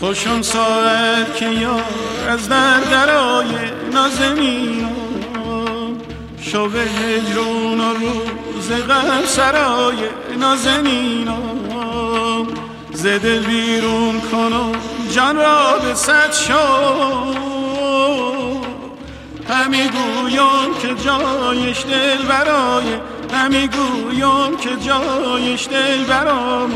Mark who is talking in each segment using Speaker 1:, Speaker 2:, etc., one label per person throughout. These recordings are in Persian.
Speaker 1: خوشم ساعت که یار از درای نازنینم شب هجرون و روز غم سرای نازنینم ز دل بیرون کنم جان را به صد شو همی گویم که جایش دل برای همی گویم که جایش دل برای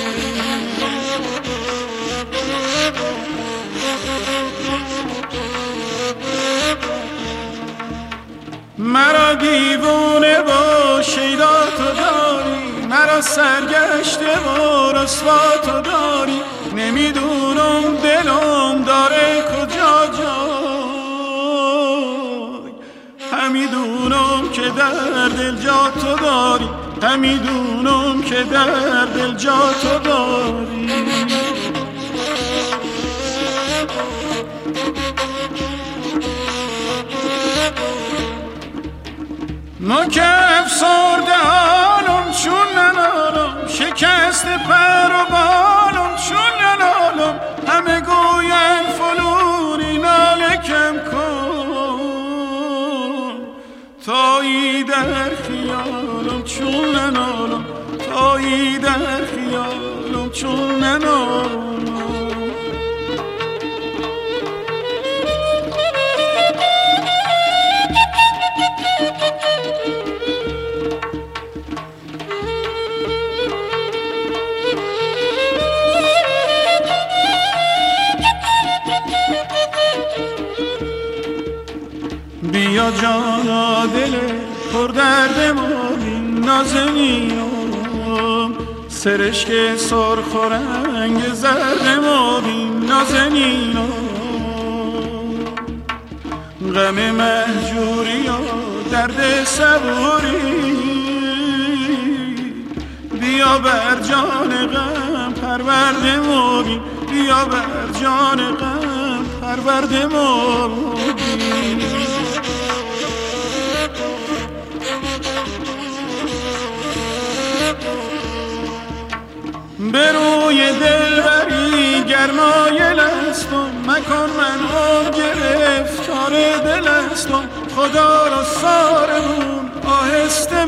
Speaker 1: مرا دیوونه با شیدا تو داری مرا سرگشته و رسوا تو داری نمیدونم دلم داره کجا جای همیدونم که در دل جا تو داری همیدونم که در دل جا تو داری ما که افسرده حالم چون ننالم شکست پر و بالم چون ننالم همه گوین فلونی نالکم کن تایی در خیالم چون ننالم تایی در خیالم چون ننالم بیا جانا دل پر درد ما بین نازنینم سرشک سرخ و رنگ زرد ما بین نازنینم غم مهجوری و درد صبوری بیا بر جان غم پرورد ما بین بیا بر جان غم پرورد ما بین به روی دلبری گرمایل هستم مکن من هم گرفتار دل هستم خدا را سارمون آهسته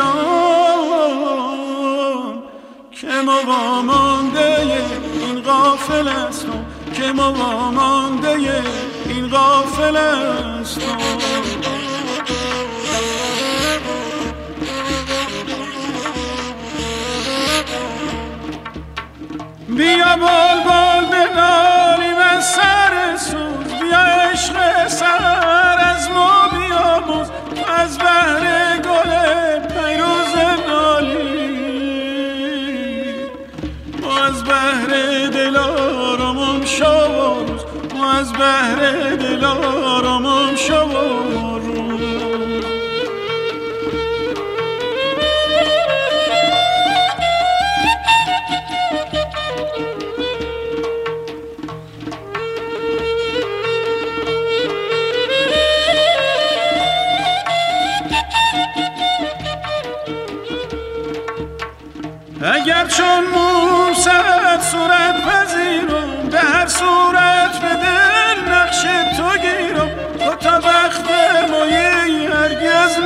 Speaker 1: میرم که ما وامانده این غافل هستم که ما وامانده این غافل هستم بیا بال بال بنالیم از سر سوز بیا عشق سر از ما بیاموز از بهر گل پیروز نالی ما از بهر دل آرامم شوز ما از بهر دل آرامم شوز اگر چون موسیقی صورت پذیرم به هر صورت به دل نقش تو گیرم تو تا وقت مایی هرگز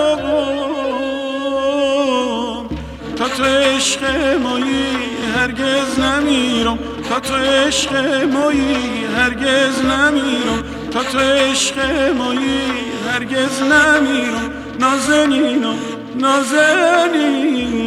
Speaker 1: نخوابم تا تو عشق مایی هرگز نمیرم تا تو عشق مایی هرگز نمیرم تا تو عشق مایی هرگز نمیرم نازنینم نازنینم